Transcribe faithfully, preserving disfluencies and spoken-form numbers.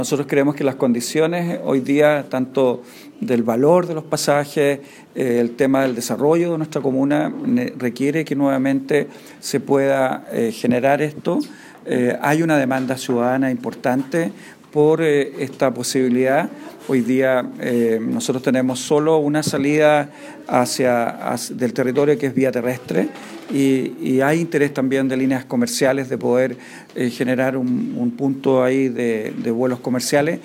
Nosotros creemos que las condiciones hoy día, tanto del valor de los pasajes, eh, el tema del desarrollo de nuestra comuna, requiere que nuevamente se pueda eh, generar esto. Eh, hay una demanda ciudadana importante por eh, esta posibilidad. Hoy día eh, nosotros tenemos solo una salida hacia, hacia del territorio que es vía terrestre y, y hay interés también de líneas comerciales de poder eh, generar un, un punto ahí de, de vuelos comerciales.